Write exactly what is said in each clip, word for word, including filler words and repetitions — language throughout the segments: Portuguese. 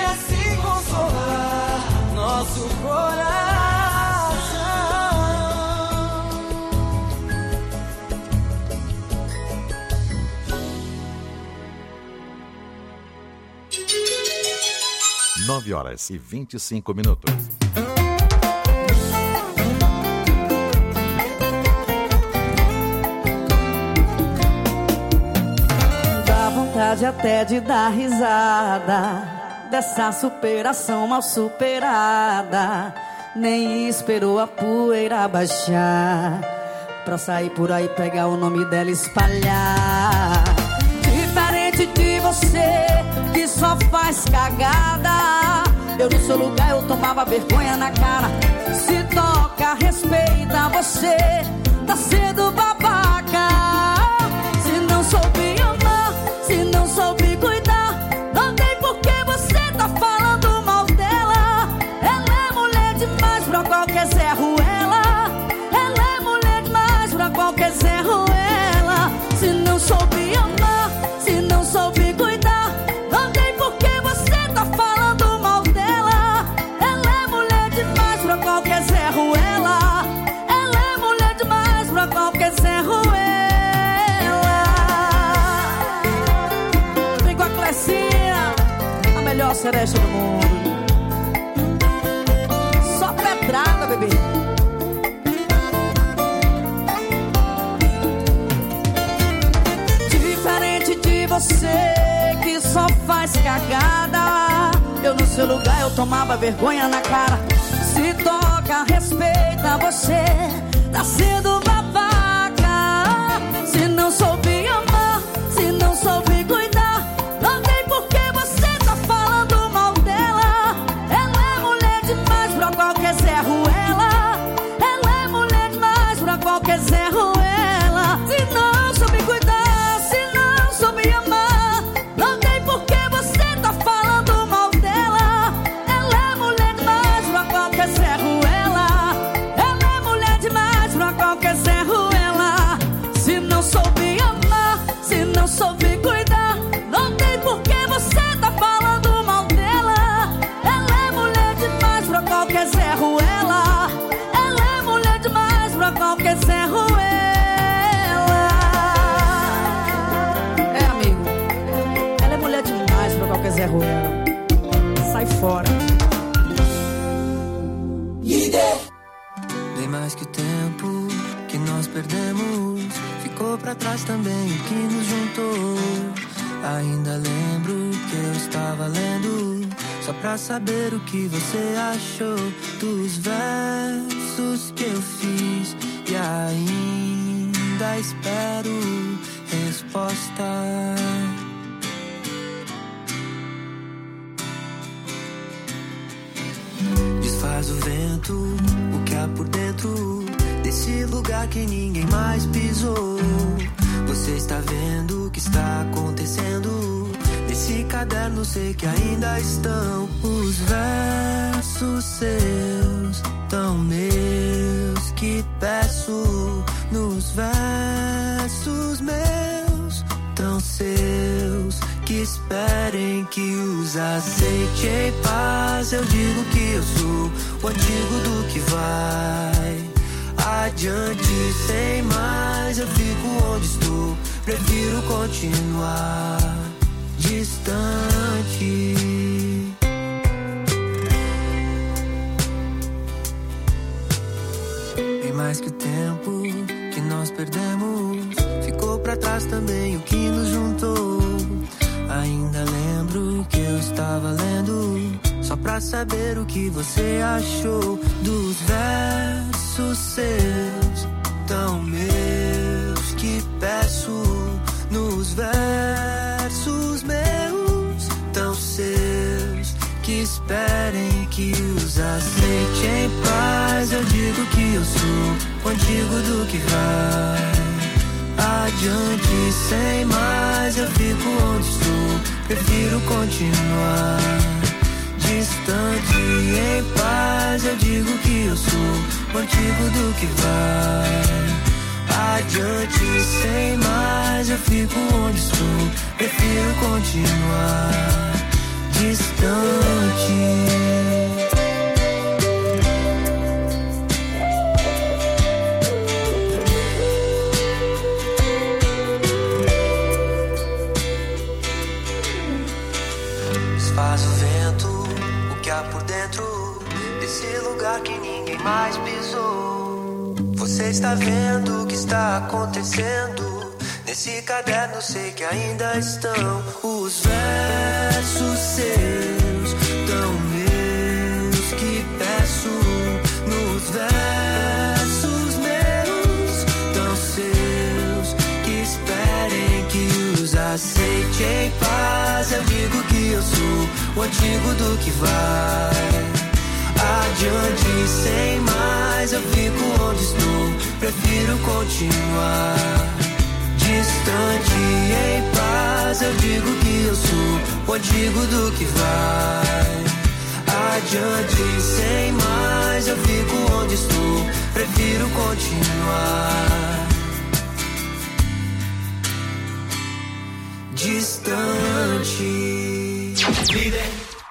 assim consolar nosso coração. Nove horas e vinte e cinco minutos. Dá vontade até de dar risada dessa superação mal superada. Nem esperou a poeira baixar pra sair por aí, pegar o nome dela e espalhar. Diferente de você, que só faz cagada, eu no seu lugar eu tomava vergonha na cara. Se toca, respeita, você tá sendo babaca. Se não soube amar, se não soube cuidar, não tem por que você tá falando mal dela. Ela é mulher demais pra qualquer Zé Ruela. Ela é mulher demais pra qualquer Zé Ruela. Se não soube amar, se não soube cuidar, não tem por que você tá falando mal dela. Ela é mulher demais pra qualquer Zé Ruela. Ela é mulher demais pra qualquer Zé Ruela. Vem com a Clecinha, a melhor seresta do mundo. Só pedrada, bebê. Diferente de você, que só faz cagada, eu no seu lugar eu tomava vergonha na cara. Se toca, respeita, você tá sendo babaca. Se não soube amar, se não soube cuidar, não tem por que você tá falando mal dela. Ela é mulher demais pra qualquer Zé Ruela. Ela é mulher demais pra qualquer Zé Ruela. Se não soube cuidar, se não soube amar, não tem por que você tá falando mal dela. Ela é mulher demais pra qualquer Zé Ruela. Ela é mulher demais pra qualquer Zé Ruela. Se não soube amar, se não soube cuidar, não tem por que você tá falando mal dela. Ela é mulher demais pra qualquer Zé Ruela. Ela é mulher demais pra qualquer Zé Ruela. É, amigo, ela é mulher demais pra qualquer Zé Ruela. Sai fora. Bem mais que o tempo que nós perdemos, ficou pra trás também o que nos juntou. Ainda lembro que eu estava lendo, só pra saber o que você achou dos versos que eu fiz. E ainda espero resposta. Desfaz o vento, o que há por dentro desse lugar que ninguém mais pisou. Você está vendo o que está acontecendo nesse caderno, sei que ainda estão os versos seus, tão meus, que peço nos versos meus, tão seus, que esperem que os aceite em paz. Eu digo que eu sou o antigo do que vai adiante sem mais. Eu fico onde estou, prefiro continuar distante. Bem mais que o tempo que nós perdemos, ficou pra trás também o que nos juntou. Ainda lembro que eu estava lendo, só pra saber o que você achou dos versos seus, tão meus, que peço nos versos meus, tão seus, que esperem que os aceite em paz. Eu digo que eu sou o antigo do que vai adiante sem mais. Eu fico onde estou, prefiro continuar distante em paz. Eu digo que eu sou o antigo do que vai adiante sem mais. Eu fico onde estou, prefiro continuar distante. Desfaz o vento, o que há por dentro desse lugar que ninguém mais pisou. Você está vendo o que está acontecendo? Nesse caderno sei que ainda estão os versos seus, tão meus que peço. Nos versos meus, tão seus, que esperem que os aceite em paz. Eu digo que eu sou o antigo do que vai adiante sem mais. Eu fico onde estou, prefiro continuar distante em paz. Eu digo que eu sou o antigo do que vai adiante sem mais. Eu fico onde estou, prefiro continuar distante. Líder.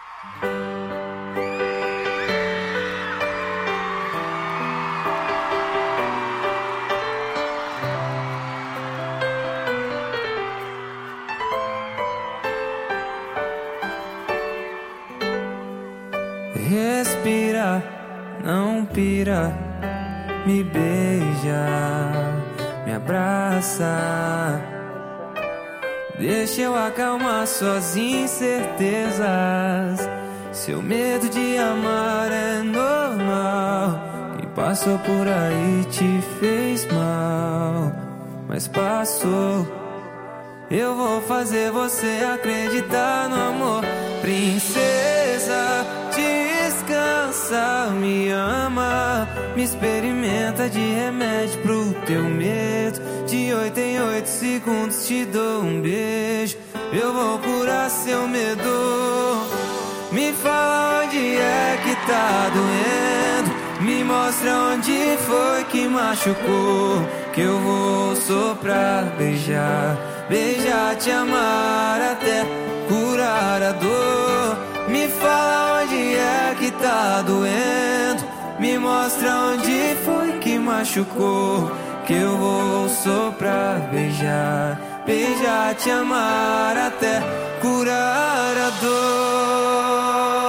Respira, não pira, me beija, me abraça. Deixa eu acalmar suas incertezas. Seu medo de amar é normal. Quem passou por aí te fez mal, mas passou. Eu vou fazer você acreditar no amor. Princesa, descansa, me ama, me experimenta de remédio pro teu medo. De oito em oito segundos te dou um beijo. Eu vou curar seu medo. Me fala onde é que tá doendo, me mostra onde foi que machucou, que eu vou soprar, beijar, beijar, te amar até curar a dor. Me fala onde é que tá doendo, me mostra onde foi que machucou, que eu vou soprar, beijar, beijar, te amar até curar a dor.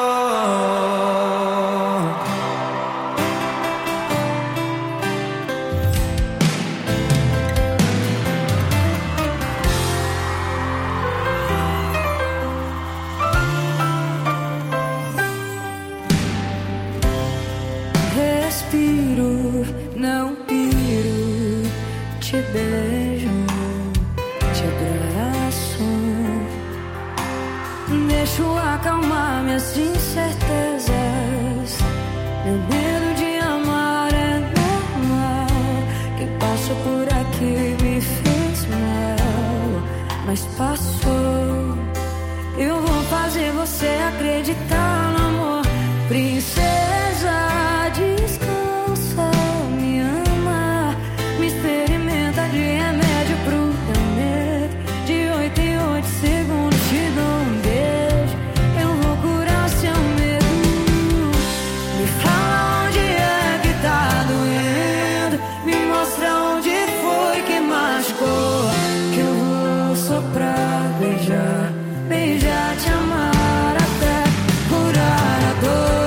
Respiro, não piro, te beijo, te abraço. Deixo acalmar minhas incertezas. Meu medo de amar é normal. Quem passou por aqui me fez mal, mas passou. Eu vou fazer você acreditar no amor. Princesa, descansa, me ama, me experimenta de remédio pro teu medo. De oito em oito segundos te dou um beijo. Eu vou curar seu medo. Me fala onde é que tá doendo, me mostra onde foi que machucou, que eu vou soprar, beijar, beijar, te amar até curar a dor.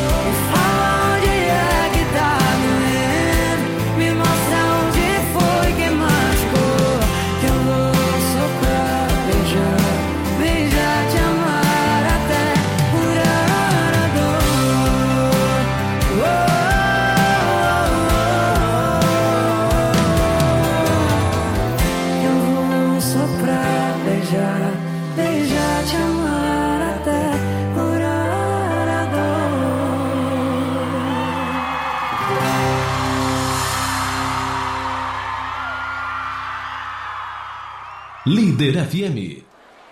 Líder F M.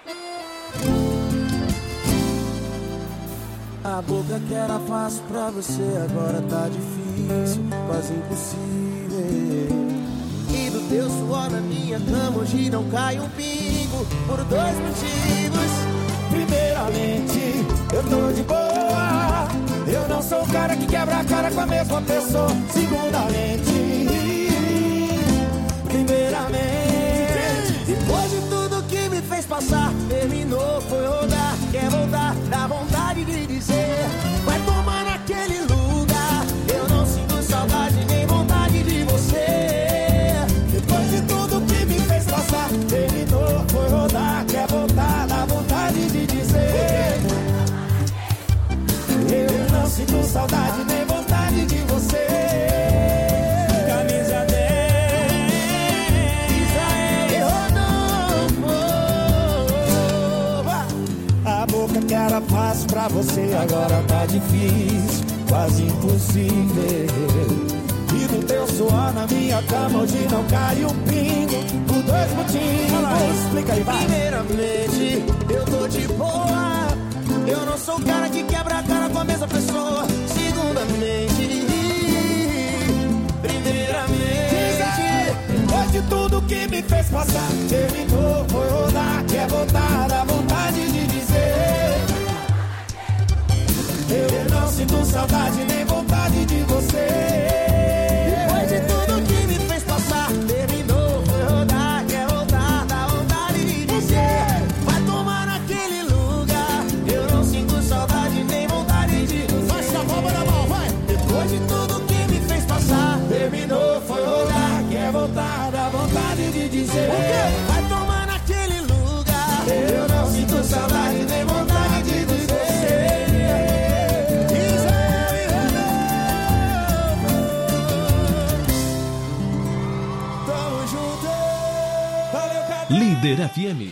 A boca que era fácil pra você agora tá difícil, quase impossível. E do teu suor na minha cama hoje não cai um pingo, por dois motivos. Primeiramente, eu tô de boa. Eu não sou o cara que quebra a cara com a mesma pessoa. Segundamente, primeiramente, depois de tudo que me fez passar, terminou, foi rodar, quer voltar, dá vontade de dizer, vai tomar naquele lugar. Eu não sinto saudade nem vontade de você. Depois de tudo que me fez passar, terminou, foi rodar, quer voltar, dá vontade de dizer, eu não sinto saudade nem vontade de você. Camisa dez, Israel Rodolfo. A boca que era fácil pra você agora tá difícil, quase impossível. E do teu suor na minha cama hoje não cai um pingo, por dois motivos. Explica aí, vai. Primeiramente, eu tô de boa. Eu não sou o cara que quebra a cara com a mesma pessoa. Segundamente, primeiramente, depois de tudo que me fez passar, terminou, foi rodar, quer voltar, dá vontade de dizer, eu não sinto saudade nem vontade de você. Depois de tudo que me fez passar, terminou, foi rodar, quer voltar, dá vontade de dizer, vai tomar naquele lugar. Eu não sinto saudade nem vontade de você. Faz a palma na mão, vai! Depois de tudo que me fez passar, terminou, foi rodar, quer voltar, dá vontade de dizer, vai tomar naquele lugar. Eu não sinto saudade nem vontade de dizer. Líder F M.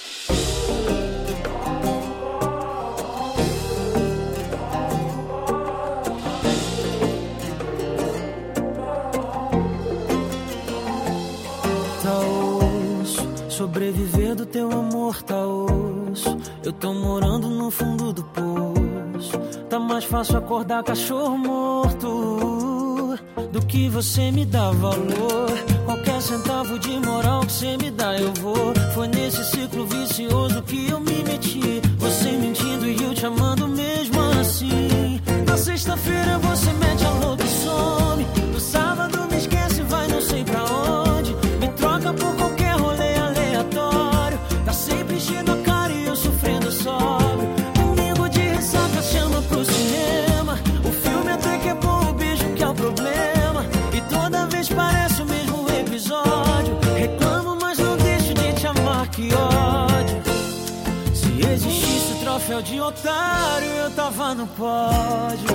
Tá osso, sobreviver do teu amor tá osso. Eu tô morando no fundo do poço. Tá mais fácil acordar cachorro morto do que você me dá valor. Qualquer centavo de moral que você me dá eu vou. Foi nesse ciclo vicioso que eu me meti. Você mentindo e eu te amando mesmo assim. Na sexta-feira você mete a louca e some. No sábado me esquece, vai não sei pra onde. Me troca por qualquer rolê aleatório. Tá sempre enchendo a cara e eu sofrendo sóbrio. Domingo de ressaca chama pro cinema. O filme até que é bom, o beijo que é o problema. E toda vez parece o mesmo episódio. Reclamo, mas não deixo de te amar, que ódio. Se existisse o troféu de otário, eu tava no pódio.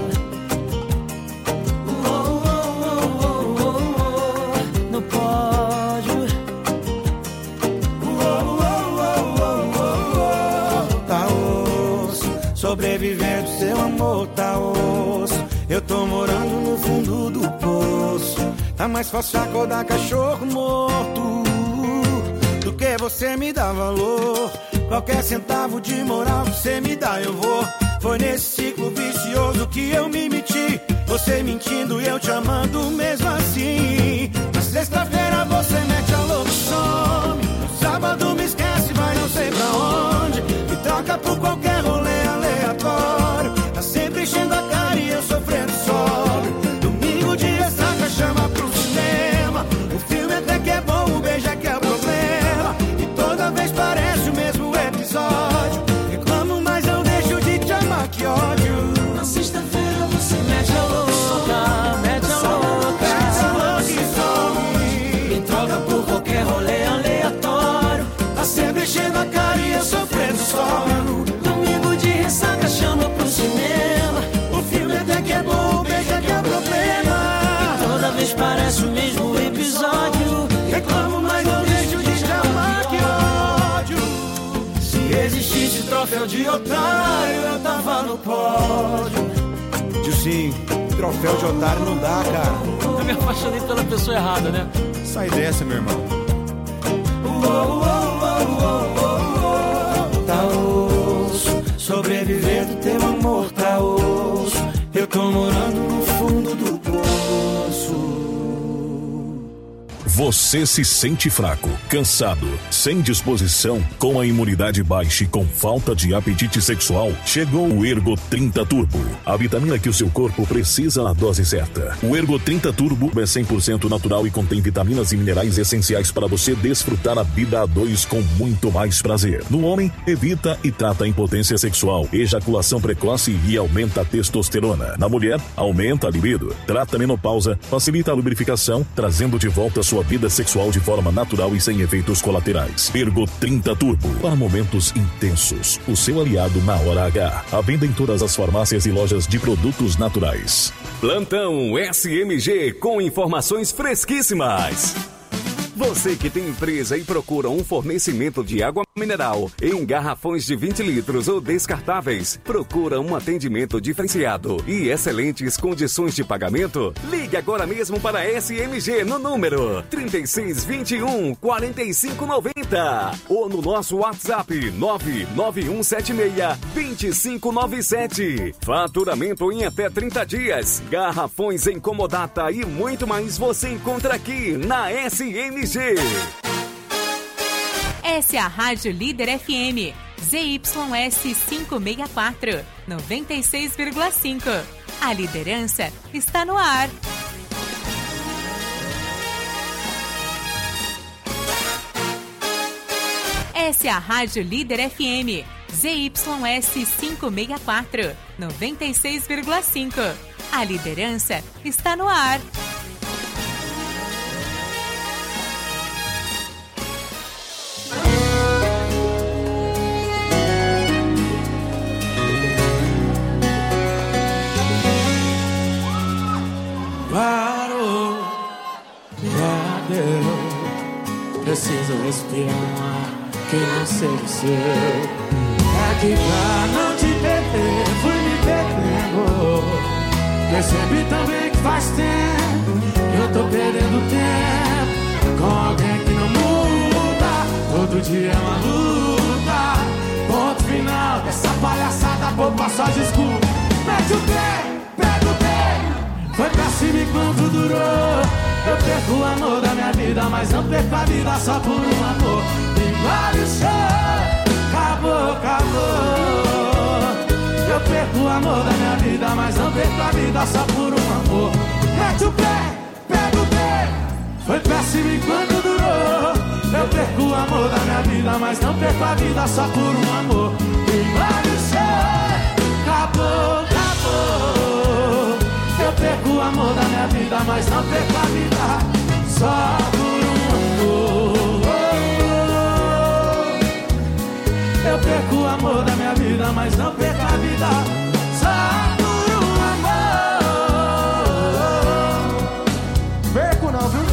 Oh, oh, oh, oh, oh, oh, no pódio. Oh, oh, oh, oh, oh, oh. Tá osso, sobrevivendo seu amor tá osso. Eu tô morando no fundo do poço. Tá mais fácil acordar cachorro morto do que você me dá valor. Qualquer centavo de moral que você me dá eu vou. Foi nesse ciclo vicioso que eu me meti. Você mentindo e eu te amando mesmo assim. Na sexta-feira você mete a louca e some. No sábado me esquece, vai não sei pra onde. Me troca por qualquer rolê aleatório. Tá sempre enchendo a cara e eu sofrendo sóbrio. Domingo de ressaca chama pro cinema. O filme até que é bom, o beijo é que é o problema. E toda vez parece o mesmo episódio. Reclamo, mas eu deixo de te amar, que ódio. Na sexta-feira você mete a louca, mete a louca, mete a louca e some. Me troca por qualquer rolê aleatório. Tá sempre enchendo a cara e eu sofrendo sóbrio. Domingo de ressaca chama pro cinema. O filme até que é bom, o beijo é que é o problema. E toda vez parece o mesmo episódio. Reclamo, mas não deixo de te amar, que ódio. Se existisse troféu de otário, eu tava no pódio. Sim, troféu de otário não dá, cara. Eu me apaixonei pela pessoa errada, né? Sai dessa, meu irmão. Oh, oh, oh, oh, oh, oh. Tá osso, sobreviver do teu amor tá osso. Eu tô morando no fundo do poço. Você se sente fraco, cansado, sem disposição, com a imunidade baixa e com falta de apetite sexual? Chegou o Ergo trinta Turbo, a vitamina que o seu corpo precisa na dose certa. O Ergo trinta Turbo é cem por cento natural e contém vitaminas e minerais essenciais para você desfrutar a vida a dois com muito mais prazer. No homem, evita e trata a impotência sexual, ejaculação precoce e aumenta a testosterona. Na mulher, aumenta a libido, trata a menopausa, facilita a lubrificação, trazendo de volta a sua vida sexual de forma natural e sem efeitos colaterais. Ergo trinta Turbo, para momentos intensos. O seu aliado na hora H. À venda em todas as farmácias e lojas de produtos naturais. Plantão S M G com informações fresquíssimas. Você que tem empresa e procura um fornecimento de água mineral em garrafões de vinte litros ou descartáveis, procura um atendimento diferenciado e excelentes condições de pagamento? Ligue agora mesmo para a S M G no número trinta e seis, vinte e um, quarenta e cinco, noventa ou no nosso WhatsApp nove nove um sete seis, dois cinco nove sete. Faturamento em até trinta dias, garrafões em comodata e muito mais você encontra aqui na S M G. Essa é a Rádio Líder F M, Z Y S quinhentos e sessenta e quatro, noventa e seis vírgula cinco. A liderança está no ar. Essa é a Rádio Líder F M, Z Y S quinhentos e sessenta e quatro, noventa e seis vírgula cinco. A liderança está no ar. Parou, já deu. Preciso respirar um ar que não seja o seu. É que pra não te perder, fui me perdendo. Percebi também que faz tempo que eu tô perdendo tempo com alguém que não muda. Todo dia é uma luta. Ponto final dessa palhaçada, poupa só desculpa. Mete o pé, pega o pé. Foi pra cima enquanto durou. Eu perco o amor da minha vida, mas não perco a vida só por um amor. Igual o show, acabou, acabou. Eu perco o amor da minha vida, mas não perco a vida só por um amor. Mete o pé, pega o pé. Foi pra cima enquanto durou. Eu perco o amor da minha vida, mas não perco a vida só por um amor. Igual o show, acabou, acabou. Eu perco o amor da minha vida, mas não perco a vida só por um amor. Eu perco o amor da minha vida, mas não perco a vida só por um amor. Perco não, viu?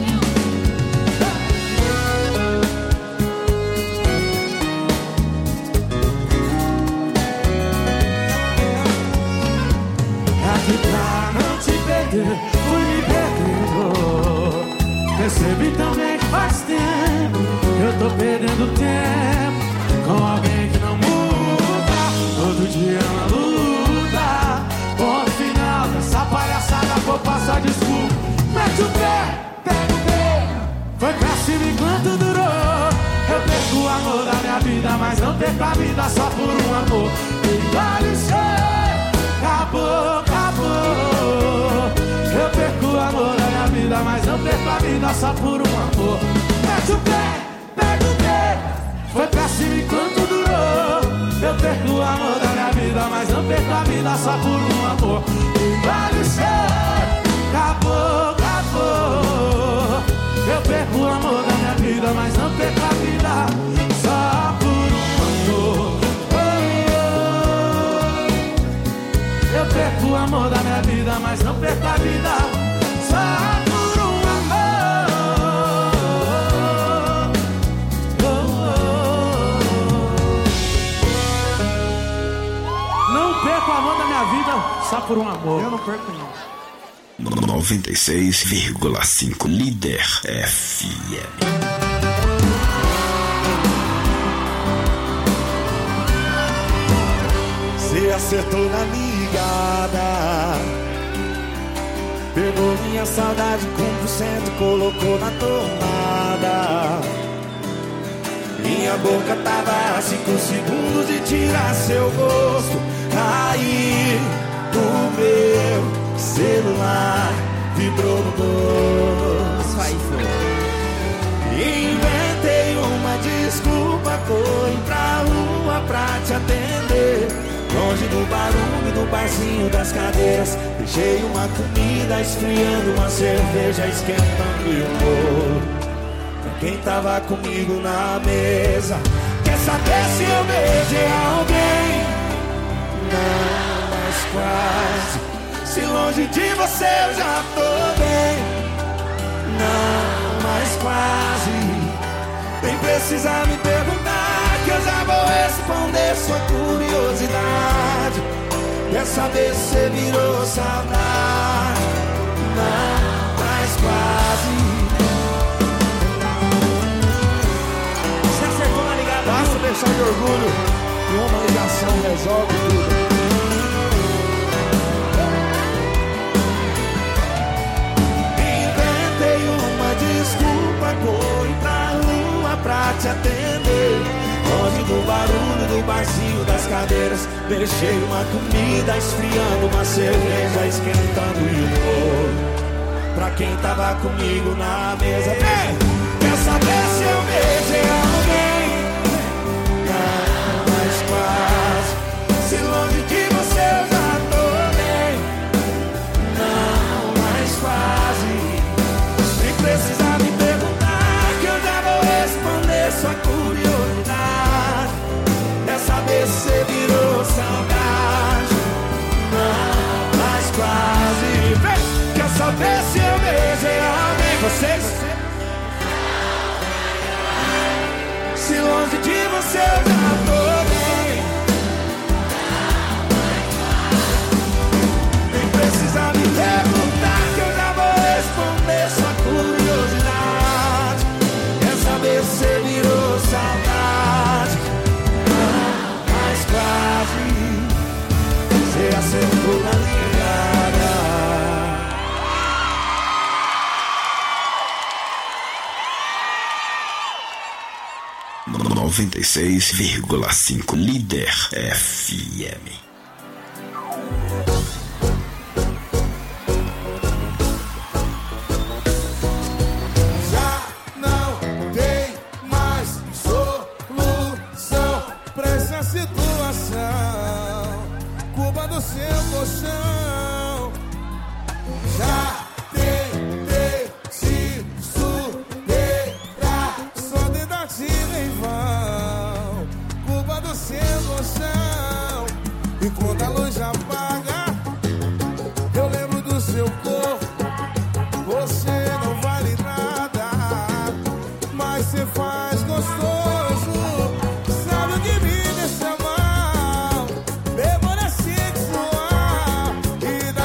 Aqui pra não te perder, fui me perdendo. Percebi também que faz tempo que eu tô perdendo tempo com alguém que não muda. Todo dia é uma luta. Ponto final dessa palhaçada, vou passar desculpa. Mete o pé, pega o pé. Foi pra cima enquanto durou. Eu perco o amor da minha vida, mas não perco a vida só por um amor. Igual o show, acabou, acabou. Eu perco o amor da minha vida, mas não perco a vida só por um amor. Mete o pé, pega o pé. Foi pra cima enquanto durou. Eu perco o amor da minha vida, mas não perco a vida só por um amor. Igual o show, acabou, acabou. Eu perco o amor da minha vida, mas não perco a vida só por um amor. Eu perco o amor da minha vida, mas não perco a vida só por um amor. Não perco o amor da minha vida só por um amor. Eu não perco não. noventa e seis vírgula cinco Líder F M. Você acertou na ligada. Pegou minha saudade com por cento e colocou na tomada. Minha boca tava a cinco segundos de tirar seu gosto. Aí o meu celular vibrou no bolso. Inventei uma desculpa, corri pra rua pra te atender. Longe do barulho do barzinho das cadeiras, deixei uma comida esfriando, uma cerveja esquentando e um bolo pra quem tava comigo na mesa. Quer saber se eu beijei alguém? Não, mas quase. Se longe de você eu já tô bem. Não, mas quase. Nem precisa me perguntar, que eu já vou responder sua curiosidade. Quer saber se você virou saudade? Não, mas quase. Você acertou na ligada. Basta deixar de orgulho e uma ligação resolve tudo. Inventei uma desculpa, corri pra rua pra te atender. Longe do barulho do barzinho das cadeiras, deixei uma comida esfriando, uma cerveja esquentando e um bolo pra quem tava comigo na mesa. Ei, quer saber se eu beijei alguém? Não, mas quase. Se longe de você eu já tô bem. Não, mas quase. Nem precisa me perguntar, que eu já vou responder sua curiosidade. Quer saber se você virou saudade? Não, mas quase. Vem! Quer saber se eu beijei alguém? Vocês? Se longe de você eu já tô bem. Nem precisa me perguntar, que eu já vou responder sua curiosidade. Quer saber se você virou saudade? Não, mas quase. Você acertou na ligada. noventa e seis vírgula cinco Líder F M. Já não tem mais solução pra essa situação. Culpa do seu colchão. Já tentei se superar, só tentativa em vão. Culpa do seu colchão. E quando a luz apaga, eu lembro do seu corpo. Você não vale nada, mas você faz gostoso. Sabe o que me deixa mal? Memória sexual. E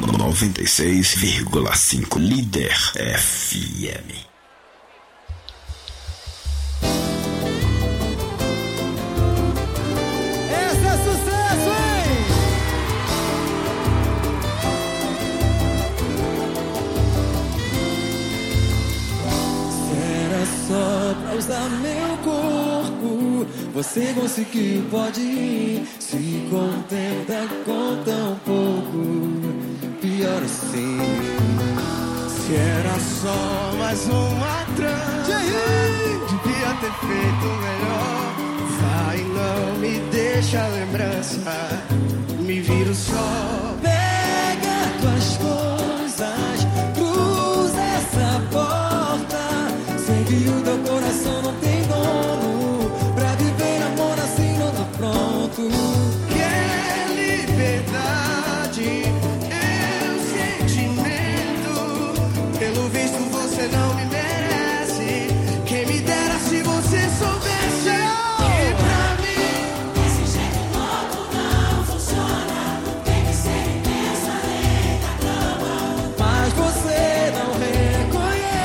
noventa e seis vírgula cinco Líder F M. Esse é sucesso, hein? Se era só pra usar meu corpo, você conseguiu, pode ir. Se contenta com tão pouco, pior assim. Se era só mais uma trança, devia ter feito melhor. Vai, não me deixa a lembrança, me viro só. Pega tuas coisas, cruza essa porta. Sei que o teu coração não tem dono, pra viver amor assim não tô pronto. Quer liberdade, é um sentimento. Pelo visto você não me merece. Quem me dera se você soubesse. Que pra mim esse jeito louco não funciona. Tem que ser intenso além da cama. Mas você não reconhece.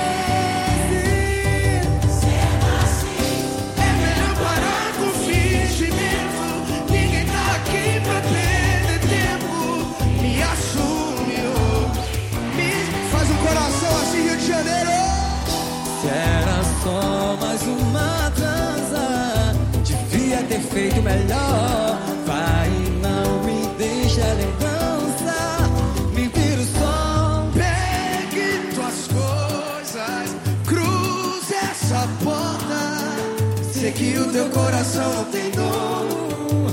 Sendo assim, é melhor parar com fingimento. Ninguém tá aqui pra perder tempo. Me assume, oh. Me faz um coração assim, Rio de Janeiro. Se era só mais uma transa, devia ter feito melhor. Vai, não me deixa lembrança, me viro só. Pegue tuas coisas, cruze essa porta. Sei que o teu coração não tem dono.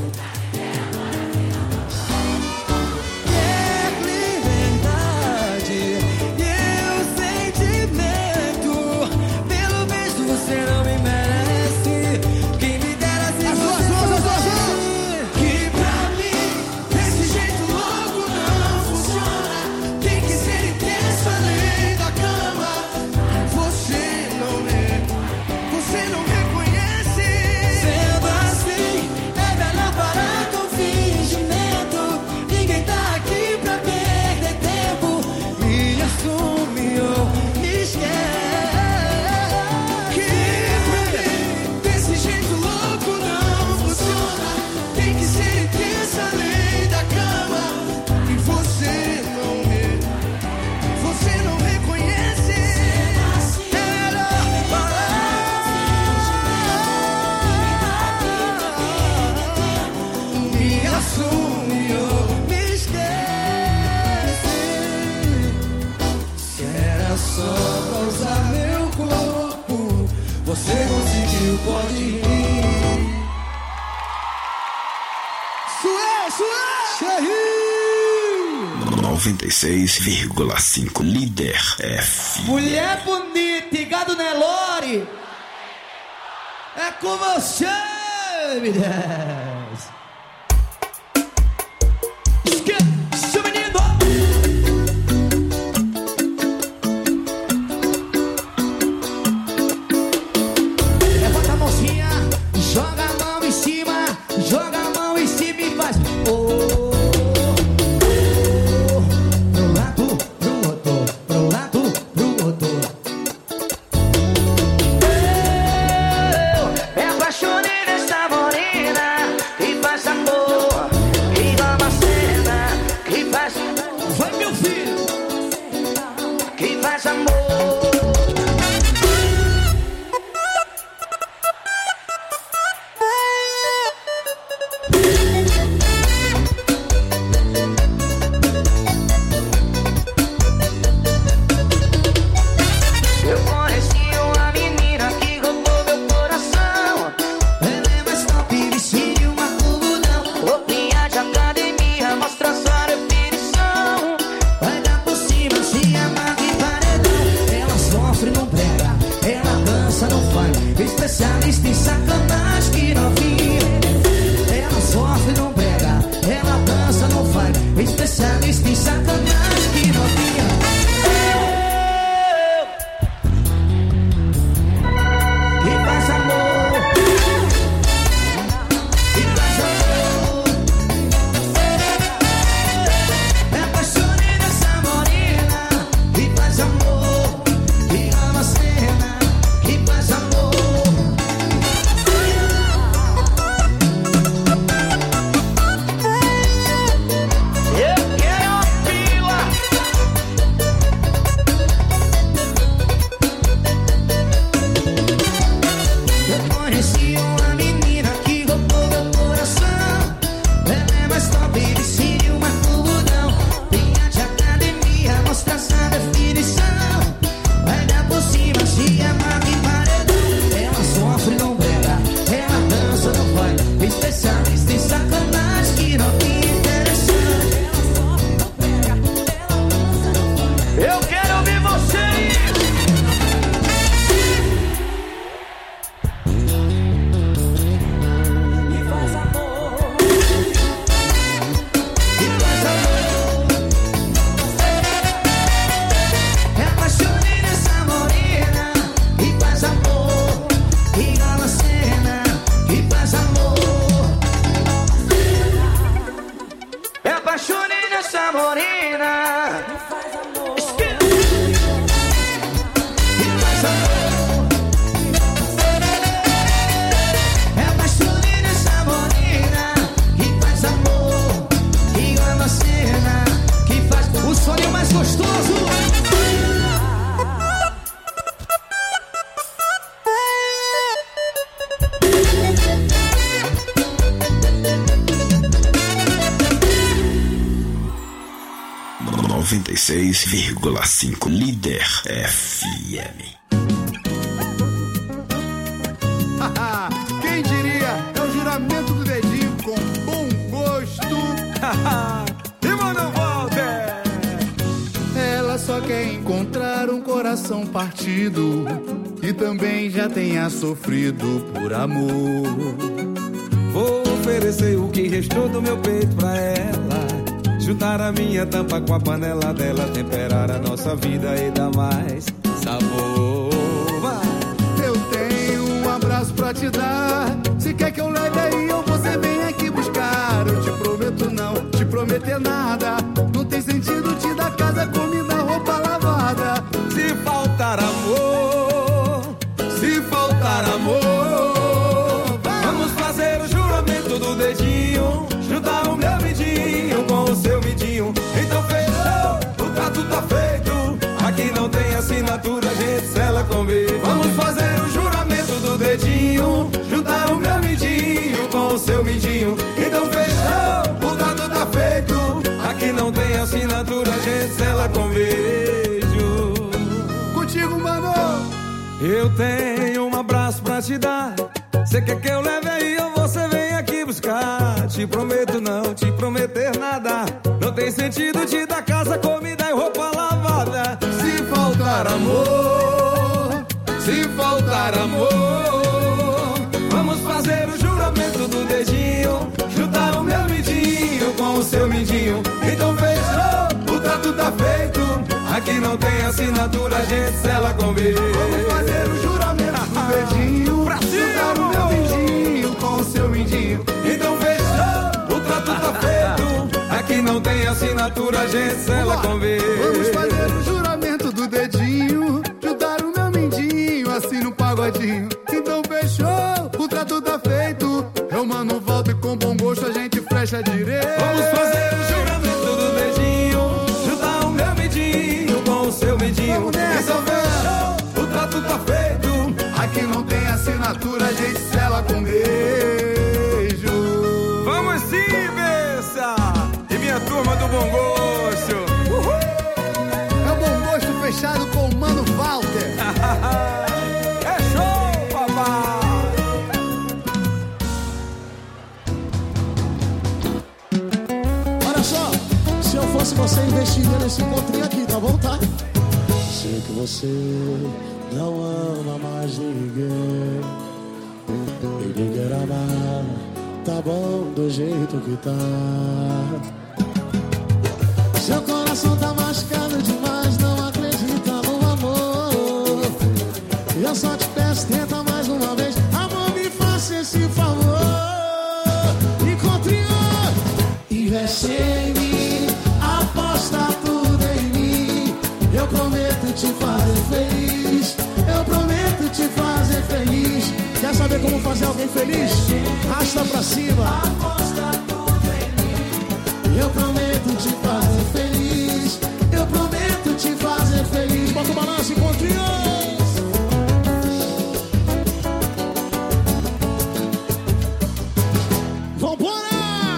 Quer liberdade e o sentimento. Pelo visto você não me merece. Quem me dera se As duas você mãos, as duas mãos. soubesse. Que pra mim, desse jeito louco não funciona. Tem que ser intenso além da cama. Você não é, você não reconhece. Sendo assim, é melhor parar com fingimento. Ninguém tá aqui pra perder tempo. Me assume ou me esquece. Que pra mim, desse jeito louco não funciona. Tem que ser intenso além da cama. E você não é, você não reconhece. É melhor parar. Me assume ou me esquece. se era só pra usar meu corpo. Você conseguiu, pode ir. Sué, sué! noventa e seis vírgula cinco Líder F. Mulher bonita e gado Nelore, é com você, me desce. Esquece, menino! Levanta a mãozinha, joga a mão em cima, joga a mão em cima e faz. Oh, oh, pro lado, pro outro, pro lado, pro outro. Me apaixonei nessa morena que faz amor, igual uma cena que faz. Vai, meu filho! Que faz amor. Eu conheci uma menina que roubou meu coração. Ela é mais top, vestido uma culudão. Roupinha de academia, mostra sua definição. Vai dar por cima, se amarra em paredão. Ela sofre, não prega, ela dança, não faz. Especialista em sacanagem que não via. Ela sofre. playboy, especialista em sacanagem que não me interessa. Eu quero ouvir vocês. E faz amor, e faz amor. É apaixonei nessa morena e faz amor, igual a cena e faz amor. É apaixonei nessa morena e faz amor. É apaixonei nessa morena e faz amor, igual a cena que faz o sonho mais gostoso. noventa e seis vírgula cinco Líder F M. Quem diria? É o juramento do dedinho com bom gosto. E mano Walter. Ela só quer encontrar um coração partido e também já tenha sofrido por amor. Vou oferecer o que restou do meu peito pra ela, juntar a minha tampa com a panela dela, temperar a nossa vida e dar mais sabor. Vai. Eu tenho um abraço pra te dar. Se quer que eu leve aí ou você vem aqui buscar. Eu te prometo não te prometer nada. Não tem sentido te dar casa, comida, roupa lavada. Se faltar amor, se faltar amor, vamos fazer o juramento do dedinho, juntar o meu midinho com o seu midinho. Então fechou, o trato tá feito. Aqui não tem assinatura, a gente sela com beijo. Vamos fazer o juramento do dedinho, juntar o meu midinho com o seu midinho. Então fechou, o trato tá feito. Aqui não tem assinatura, a gente sela com beijo. Contigo, mano. Eu tenho um abraço pra te dar. Cê quer que eu leve aí ou você vem aqui buscar? Te prometo não te prometer nada. Não tem sentido te dar casa, comida e roupa lavada. Se faltar amor, se faltar amor, vamos fazer o juramento do dedinho, juntar o meu midinho com o seu midinho. Então fechou, o trato tá feito. Aqui não tem assinatura, a gente sela com beijo. Vamos fazer o juramento do dedinho, pra juntar o meu midinho com o seu midinho. Então fechou, o trato tá feito. Aqui não tem assinatura, a gente sela com beijo. Vamos fazer o juramento do dedinho, juntar o meu mindinho, assim no pagodinho. Então fechou, o trato tá feito. Eu mano volta e com bom gosto a gente fecha direito. Vamos fazer o juramento do dedinho, juntar o meu midinho com o seu midinho. Então fechou, o trato tá feito. Aqui não tem assinatura, a gente sela com beijo. Vamos sim, Bessa! E minha turma do bom gosto. Uhul! É o bom gosto fechado com o mano Walter. É show, papai! Olha só, se eu fosse você, investiria nesse encontrinho aqui, tá bom, tá? Sei que você não ama mais ninguém. Ninguém quer amar, tá bom do jeito que tá. Seu coração tá machucado demais, não acredita no amor. Eu só te peço, tenta mais uma vez. Amor, me faça esse favor. Encontre outro, investe em mim, aposta tudo em mim. Eu prometo te fazer feliz, eu prometo te fazer feliz. Quer saber como fazer alguém feliz? Rasta pra cima. Aposta tudo em mim. Eu prometo te fazer feliz, eu prometo te fazer feliz. Bota o balanço, encontrinhos. Vambora!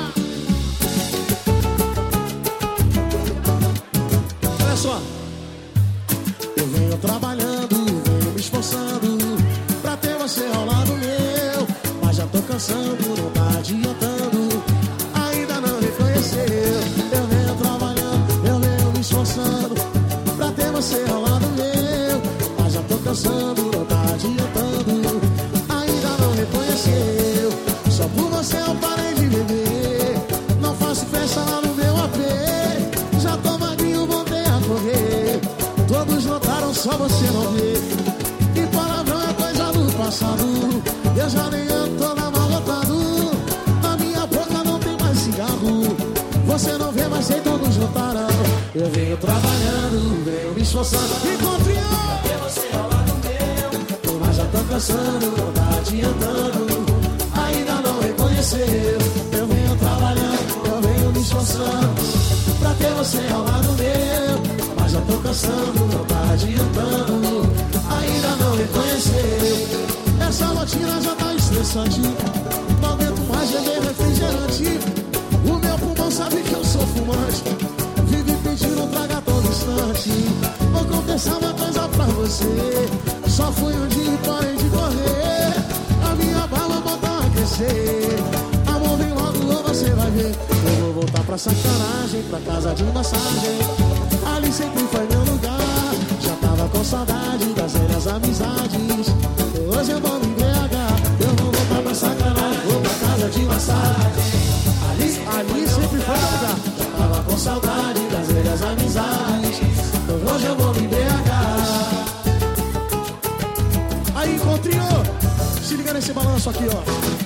Olha só. Eu venho trabalhando, venho me esforçando pra ter você ao lado meu, mas já tô cansando. não tá adiantando. Ainda não reconheceu. Eu venho trabalhando, eu venho me esforçando pra ter você ao lado meu. Mas já tô cansando, não tá adiantando. Ainda não reconheceu. Só por você eu parei de beber. Não faço festa lá no meu A P. Já tô magrinho, voltei a correr. Todos notaram, só você não vê. E palavrão é coisa do passado. Eu já nem ando, tô amarrotado. Na minha boca não tem mais cigarro. Você não vê, mas sei, todos notaram. Eu venho trabalhando, venho me esforçando. Encontrei Cadê você ao lado meu? Mas já tô cansando, não tá adiantando. Ainda não reconheceu. Eu venho trabalhando, eu venho me esforçando pra ter você ao lado meu. Mas já tô cansando, não tá adiantando. Ainda não reconheceu. Essa rotina já tá estressante. Não aguento mais beber refrigerante. O meu pulmão sabe que eu sou fumante. Vive pedindo traga todo instante. Vou confessar uma coisa pra você. Só fui um dia e parei de correr. A minha barba voltou a crescer. Amor, vem logo ou você vai ver. Eu vou voltar pra sacanagem, pra casa de massagem. Ali sempre foi meu lugar. Já tava com saudade das velhas amizades. Hoje eu vou me embriagar. Eu vou voltar pra sacanagem, vou pra casa de massagem. Ali, ali sempre foi meu lugar. Já tava com saudade das velhas amizades. Hoje eu vou me embriagar. Aí, encontrinho, se liga nesse balanço aqui, ó.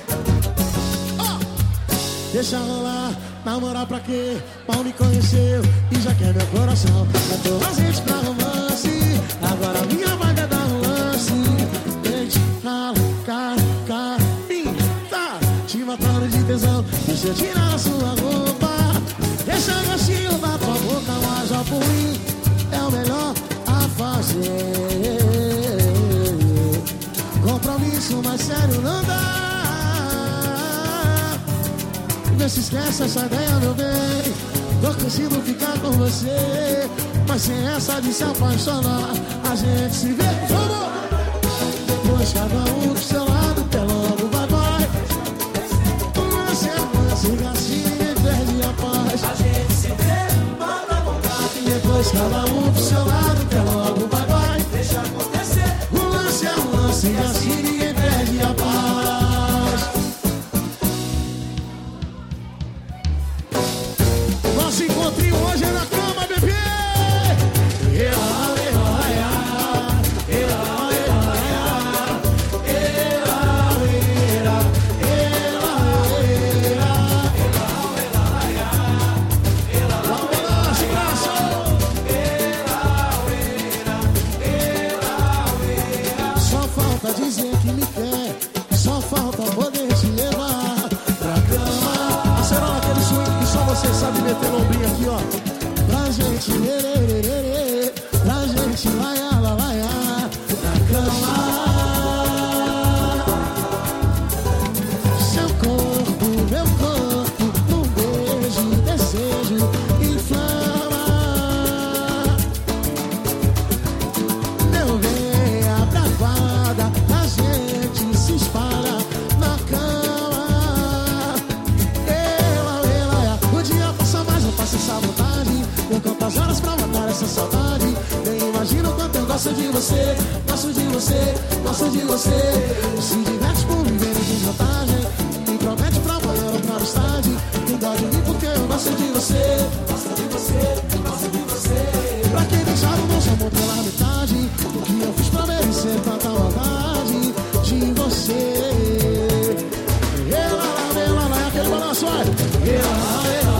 Oh! Deixa rolar, namorar pra quê? Mal me conheceu e já quer meu coração. Eu tô gente pra romance, agora minha vibe é dar um lance. Gente, fala, cara, carinho, tá te matando de tesão. Deixa eu tirar a sua roupa, deixa o gostinho da tua boca. Mas já por mim é o melhor a fazer. Compromisso mais sério não dá. Não se esquece essa ideia, meu bem. Tô conseguindo ficar com você, mas sem essa de se apaixonar, a gente se vê. Vamos! Depois cada um do seu lado, até logo, vai, vai. Lance é lance, gatinho, ninguém perde a paz. A gente se vê, manda vontade. Depois cada um do seu lado, até logo, vai, vai. Deixa acontecer. O lance é um lance, e assim ninguém perde a paz. Nosso encontrinho hoje é na cama, bebê. Ela, ela, ela, ela, ela, ela, ela, vamos lá, esse braço. Só falta dizer que me quer, só falta poder te levar pra cama. Acerola aquele swing que só você sabe meter no ombrinho aqui, ó. Pra gente, lerê, pra gente, laia, la, laia, pra cama. Seu corpo, meu corpo, um beijo, desejo, inflama. Meu veia pra guarda, a gente se espalha na cama. Ela, ela, o dia passa mais, não passa essa vontade. Eu conto as horas pra matar essa saudade. Nem imagino o quanto eu gosto de você. Gosto de você, gosto de você. Se diverte por viver em desvantagem. Me promete pra amanhã ou pra mais tarde. Cuidar de mim porque eu gosto de você. Gosto de você, gosto de você. Pra quem não sabe, não chamou pela metade. O que eu fiz pra merecer tanta maldade de você. Ela, ela, ela, aquele balanço, vai. Ela, ela.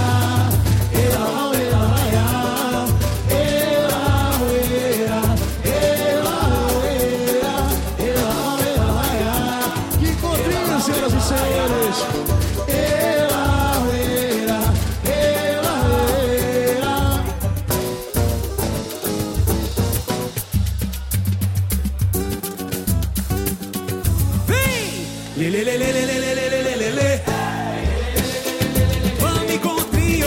Senhoras e senhores, ela, ela, ela, ela. Vem! Lê, lê, lê, lê, lê, lê, lê, lê, lê, lê. Vamos, encontrinho.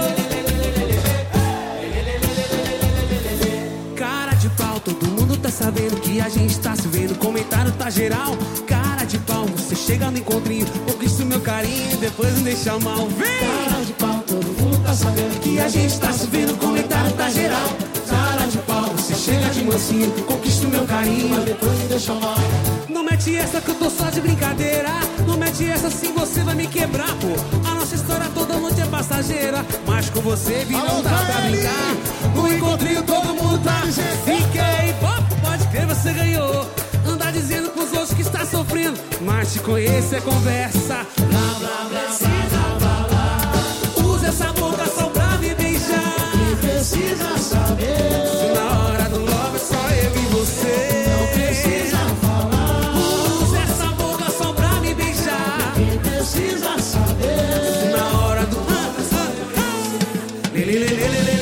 Cara de pau, todo mundo tá sabendo que a gente tá se vendo. Comentário tá geral. Cara de pau, você chega chega no encontrinho, conquista o meu carinho, depois me deixa mal. Vem! Cara de pau, todo mundo tá sabendo que a gente tá se vendo, comentário tá geral. Cara de pau, você chega de mansinho, conquista o meu carinho, mas depois me deixa mal. Não mete essa que eu tô só de brincadeira. Não mete essa assim, você vai me quebrar, pô. A nossa história toda noite é passageira, mas com você vi não dá pra brincar. No encontrinho todo mundo tá. Fiquei, pop, pode crer, você ganhou. Andar dizendo pros outros que está sofrendo, mas te conheço é conversa. Blá, blá, blá, precisa falar. Usa essa boca só pra me beijar. Quem precisa saber se na hora do love é só eu e você. Não precisa falar. Usa essa boca só pra me beijar. Quem precisa saber se na hora do love é só eu. Lê, lê, lê, lê, lê, lê.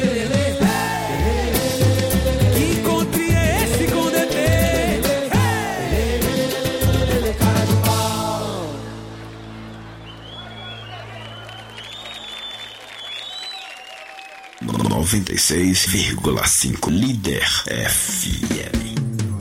noventa e seis vírgula cinco Líder F M.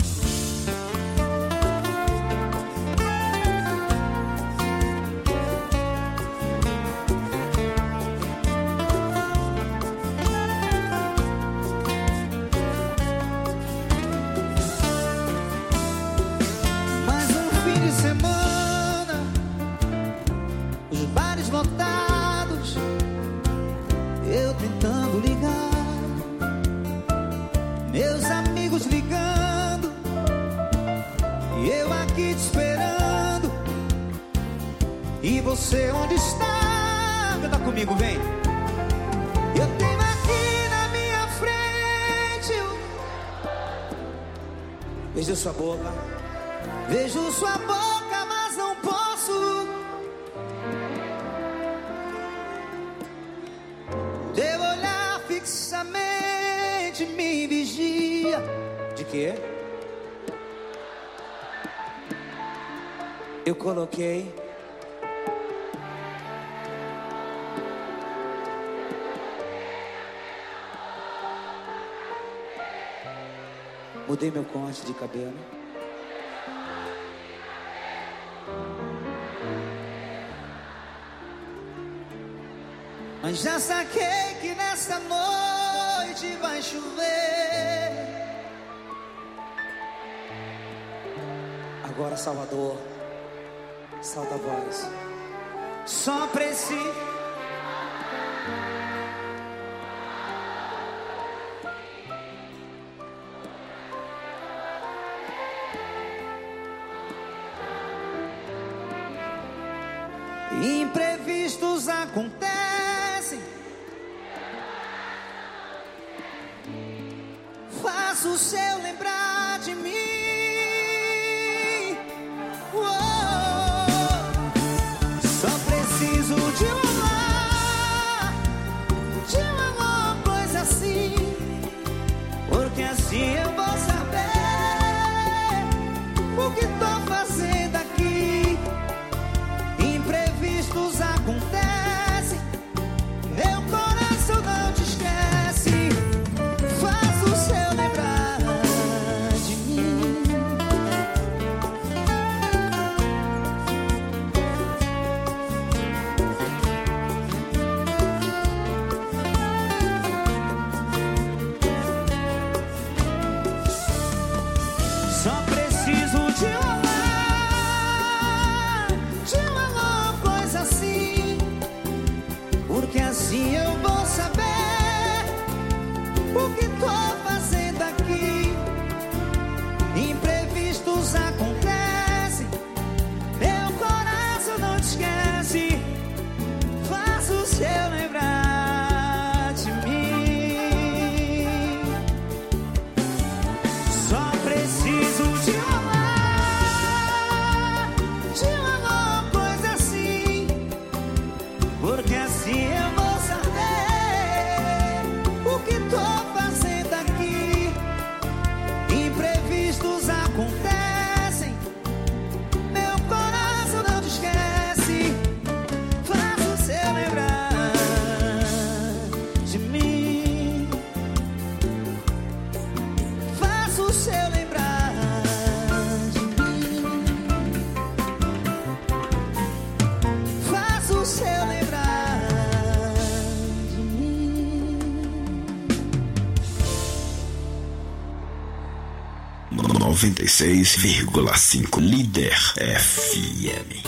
Mais um fim de semana, os bares lotados, eu tentando ligar, meus amigos ligando, e eu aqui te esperando. E você onde está? Canta comigo, vem. Eu tenho aqui na minha frente. Vejo sua boca, vejo sua boca, mas não posso. Teu olhar fixamente me vigia. De quê? Eu coloquei mudei meu corte de cabelo. Mas já saquei que nessa noite vai chover. Agora, Salvador, salta a voz. Só preciso. Imprevistos acontecem. Faço o seu lembrar de mim. Oh, só preciso de um olhar, de uma coisa assim, porque assim eu vou saber o que tô fazendo aqui. Imprevistos acontecem, meu coração não te esquece. Faz o seu lembrar de mim. noventa e seis vírgula cinco Líder F M.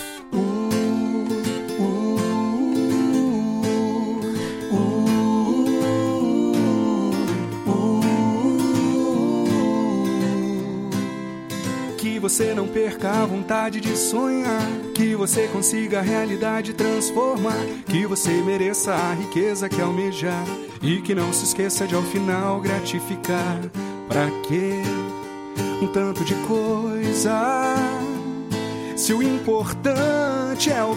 Que você não perca a vontade de sonhar, que você consiga a realidade transformar, que você mereça a riqueza que almejar e que não se esqueça de ao final gratificar. Pra quê um tanto de coisa, se o importante é o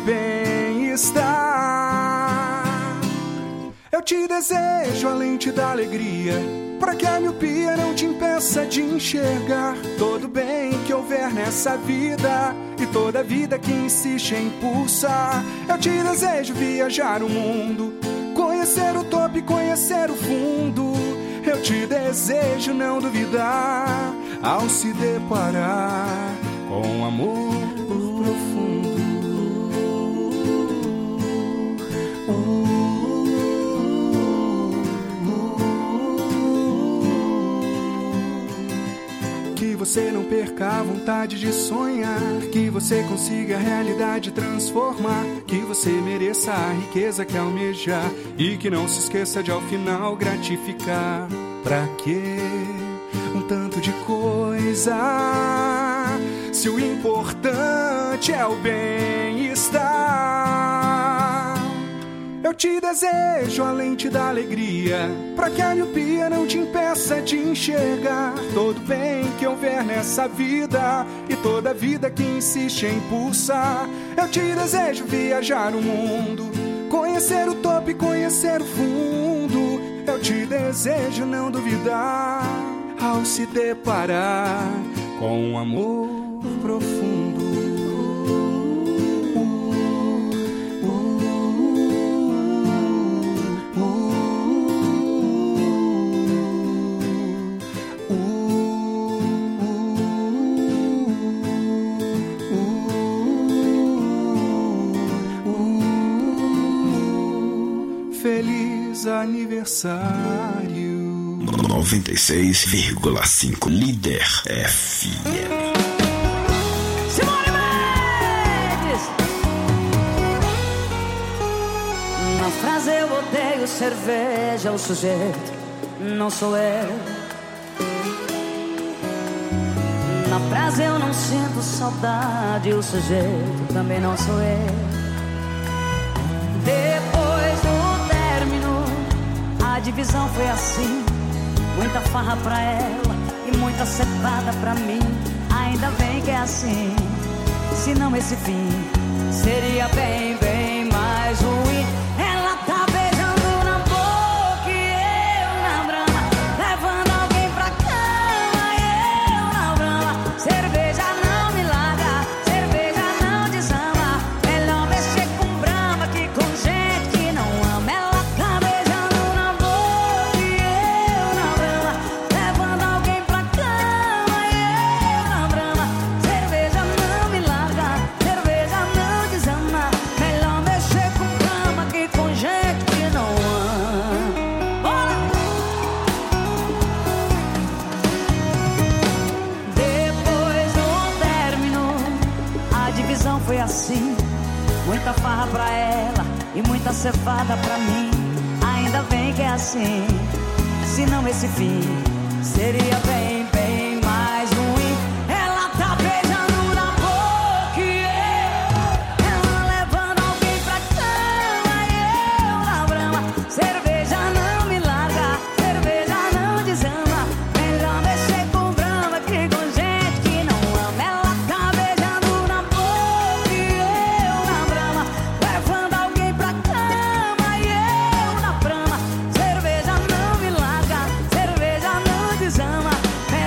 bem-estar? Eu te desejo a lente da alegria, para que a miopia não te impeça de enxergar todo bem que houver nessa vida e toda vida que insiste em pulsar. Eu te desejo viajar o mundo, conhecer o topo e conhecer o fundo. Eu te desejo não duvidar ao se deparar com amor profundo. Que você não perca a vontade de sonhar, que você consiga a realidade transformar, que você mereça a riqueza que almejar e que não se esqueça de ao final gratificar. Pra quê um tanto de coisa, se o importante é o bem-estar? Eu te desejo a lente da alegria, pra que a miopia não te impeça de enxergar todo bem que houver nessa vida e toda vida que insiste em pulsar. Eu te desejo viajar o mundo, conhecer o topo e conhecer o fundo. Eu te desejo não duvidar ao se deparar com um amor profundo. Feliz aniversário. noventa e seis vírgula cinco Líder F M. Simone Mendes! Na frase eu odeio cerveja, o sujeito não sou eu. Na frase eu não sinto saudade, o sujeito também não sou eu. Depois do término, a divisão foi assim: muita farra pra ela e muita cepada pra mim. Ainda bem que é assim, senão esse fim seria bem, bem mais ruim. Ela tá beijando na boca e eu na brama, levando alguém pra cama e eu na brama. Cerveja não me larga, cerveja não desama. Melhor mexer com brama que com gente que não ama. Ela tá beijando na boca e eu na brama, levando alguém pra cama e eu na brama. Cerveja não me larga, cerveja não desama. Melhor mexer com brama que com gente que não ama. Bora! Depois do término, a divisão foi assim: muita farra pra ela e muita cevada pra mim. Ainda bem que é assim, senão esse fim seria bem, bem mais ruim. Ela tá beijando na boca e eu, ela levando alguém pra cama e eu na brama. Cerveja não me larga, cerveja não desama. Melhor mexer com brama que com gente que não ama. Ela tá beijando na boca e eu na brama, levando alguém pra cama e eu na brama. Cerveja não me larga, cerveja não desama.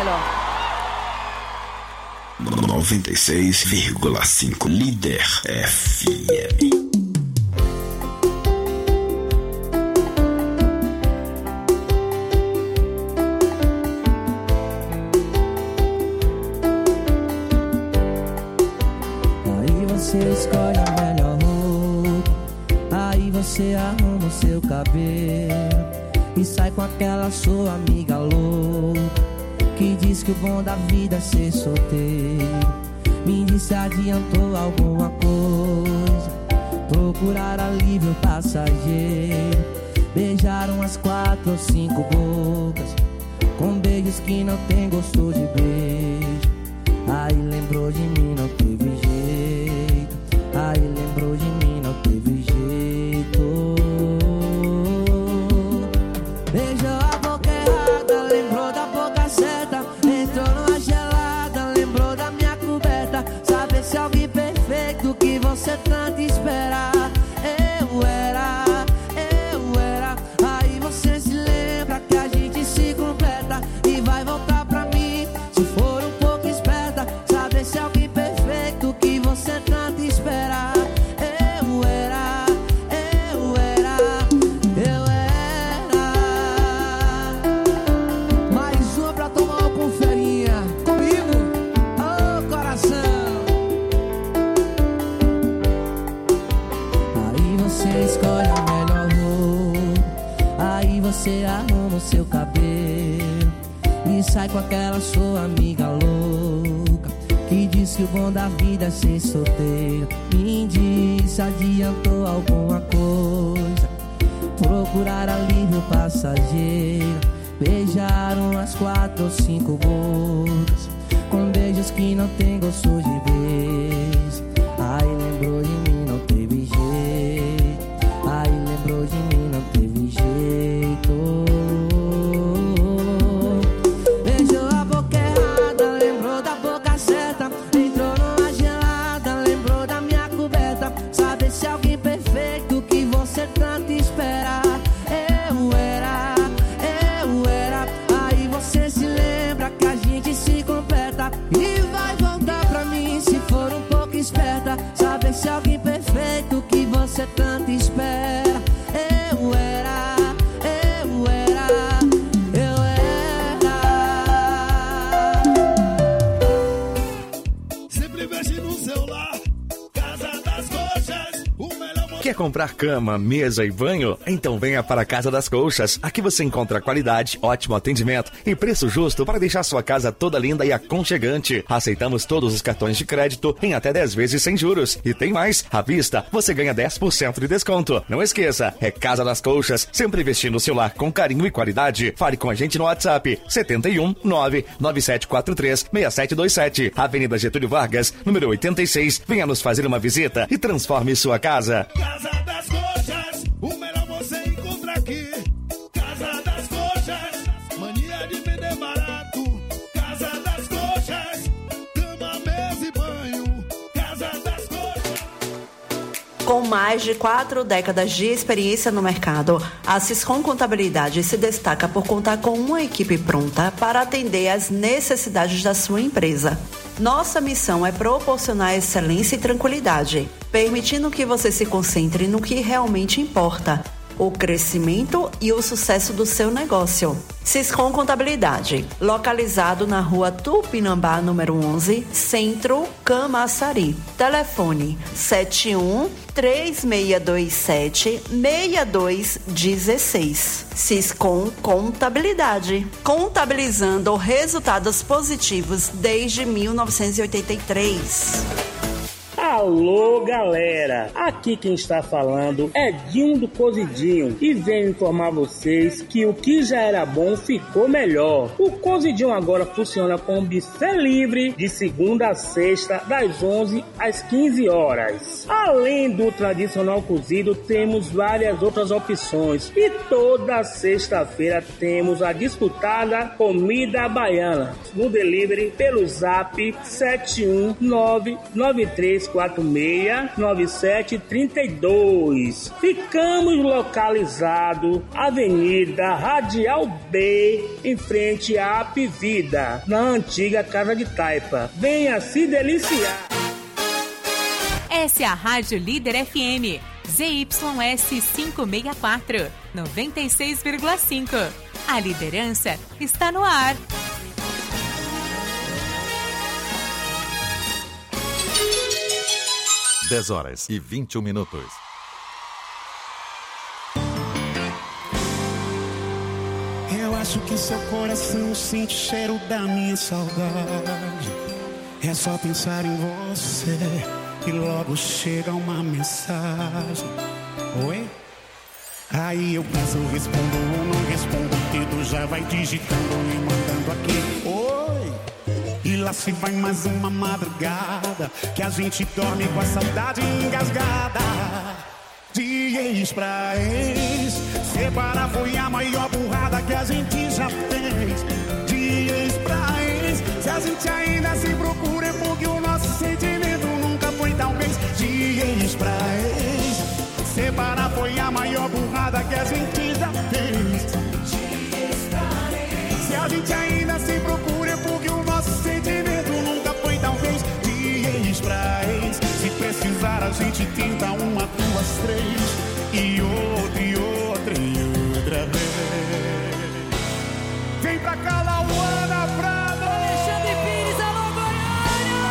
melhor. noventa e seis vírgula cinco Líder F M. Você escolhe a melhor roupa, aí você arruma o seu cabelo e sai com aquela sua amiga louca que diz que o bom da vida é ser solteiro. Me disse adiantou alguma coisa, procurar alívio passageiro. Beijaram as quatro ou cinco bocas, com beijos que não tem gosto de beijo. Aí lembrou de mim, não teve jeito. Aí lembrou de mim, não teve jeito. Beijou a boca errada, lembrou da boca certa. Entrou numa gelada, lembrou da minha coberta. Saber se alguém perfeito que você tanto espera. Eu era, eu era. Aí você se lembra que a gente se completa e vai voltar pra mim se for um pouco esperta. Saber se alguém perfeito que você tanto espera. Eu era, eu era, eu era. Mais uma pra tomar uma conferinha comigo, ô coração. Aí você escolhe a melhor roupa, aí você arruma o seu cabelo e sai com aquela sua amiga louca que diz que o bom da vida é ser solteiro. Me disse, adiantou alguma coisa, procurar alívio passageiro. Beijaram as quatro ou cinco bocas, com beijos que não tem gosto de beijo. Aí lembrou de mim, não teve jeito. Aí lembrou de mim, não teve jeito. Beijou a boca errada, lembrou da boca certa. Entrou numa gelada, lembrou da minha coberta. Saber se alguém perfeito que você tanto espera. Eu era, eu era. Aí você se lembra que a gente se completa e vai voltar pra mim se for um pouco esperta. Saber se alguém perfeito que você tanto espera. Eu era, eu era, eu era. Sempre veste no celular, Casa das Coxas, o melhor. Quer comprar cama, mesa e banho? Então venha para a Casa das Colchas. Aqui você encontra qualidade, ótimo atendimento e preço justo para deixar sua casa toda linda e aconchegante. Aceitamos todos os cartões de crédito em até dez vezes sem juros. E tem mais, à vista você ganha dez por cento de desconto. Não esqueça, é Casa das Colchas, sempre vestindo o seu lar com carinho e qualidade. Fale com a gente no WhatsApp sete um nove nove sete quatro três seis sete dois sete, Avenida Getúlio Vargas, número oitenta e seis. Venha nos fazer uma visita e transforme sua casa. Casa das Coxas, o melhor você encontra aqui. Casa das Coxas, mania de vender barato. Casa das Coxas, cama, mesa e banho. Casa das Coxas. Com mais de quatro décadas de experiência no mercado, a Siscom Contabilidade se destaca por contar com uma equipe pronta para atender às necessidades da sua empresa. Nossa missão é proporcionar excelência e tranquilidade, permitindo que você se concentre no que realmente importa, o crescimento e o sucesso do seu negócio. Siscom Contabilidade, localizado na rua Tupinambá, número onze, Centro, Camaçari. Telefone sete um três seis dois sete seis dois um seis. Siscom Contabilidade, contabilizando resultados positivos desde mil novecentos e oitenta e três. Alô, galera! Aqui quem está falando é Dinho do Cozidinho e venho informar vocês que o que já era bom ficou melhor. O Cozidinho agora funciona com buffet livre de segunda a sexta, das onze às quinze horas. Além do tradicional cozido, temos várias outras opções e toda sexta-feira temos a disputada comida baiana no delivery pelo zap sete um nove nove três quatro quatro seis, nove sete três dois. Ficamos localizados Avenida Radial B, em frente à Apivida, na antiga Casa de Taipa. Venha se deliciar. Essa é a Rádio Líder F M, Z Y S quinhentos e sessenta e quatro, noventa e seis vírgula cinco. A liderança está no ar. dez horas e vinte e um minutos. Eu acho que seu coração sente o cheiro da minha saudade. É só pensar em você e logo chega uma mensagem. Oi? Aí eu penso, respondo ou não respondo. O dedo já vai digitando e mandando aqui. Oi? E lá se vai mais uma madrugada que a gente dorme com a saudade engasgada. De ex pra ex, separar foi a maior burrada que a gente já fez. De ex pra ex, se a gente ainda se procura é porque o nosso sentimento nunca foi talvez. De ex pra ex, separar foi a maior burrada que a gente já fez. De ex pra ex, se a gente ainda se procura é porque o nosso sentimento nunca foi talvez. De ex pra ex, se precisar a gente tenta uma, duas, três. E outra, e outra, e outra vez. Vem pra cá, Lauana Prado! Alexandre Pires, alô Goiânia!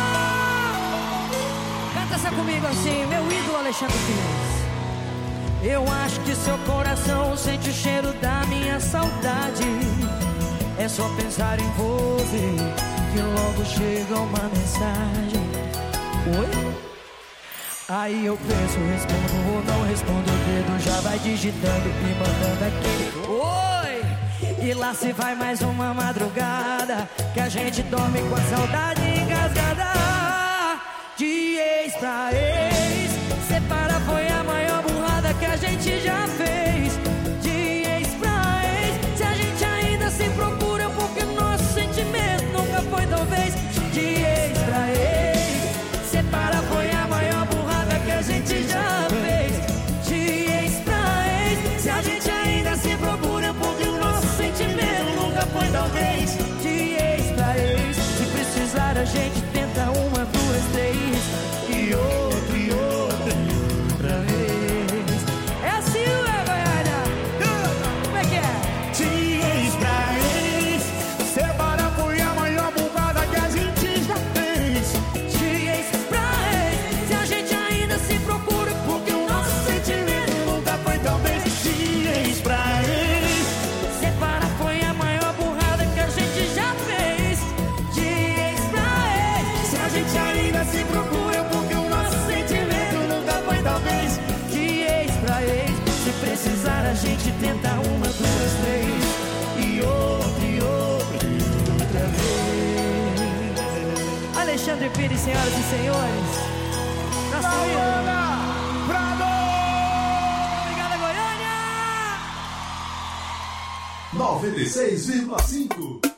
Canta essa comigo assim, meu ídolo Alexandre Pires. Eu acho que seu coração sente o cheiro da minha saudade. É só pensar em você que logo chega uma mensagem. Oi? Aí eu penso, respondo ou não respondo. O dedo já vai digitando e mandando aquele oi! E lá se vai mais uma madrugada que a gente dorme com a saudade engasgada. De ex pra ex, separar foi a maior burrada que a gente já fez. De ex pra ex, se a gente ainda se procura porque o nosso sentimento nunca foi talvez. De ex pra ex, separar foi a maior burrada que a gente já fez. De ex pra ex, se a gente ainda se procura porque o nosso sentimento nunca foi talvez. De ex pra ex, se precisar a gente tenta uma, duas, três. E outra, e outra, e outra vez. É assim, ué, Goiânia? Como é que é? De ex pra ex, separar foi a maior burrada que a gente já fez. De ex pra ex, se a gente ainda se procura porque o nosso sentimento nunca foi talvez. De ex pra ex, separar foi a maior burrada que a gente já fez. De ex pra ex, se a gente ainda se procura porque o nosso sentimento nunca foi talvez. de ex pra ex, se precisar a gente tenta uma, duas, três. E outra, e outra, e outra vez. Alexandre Pires, senhoras e senhores. Nossa Lauana Prado! Obrigada, Goiânia! noventa e seis vírgula cinco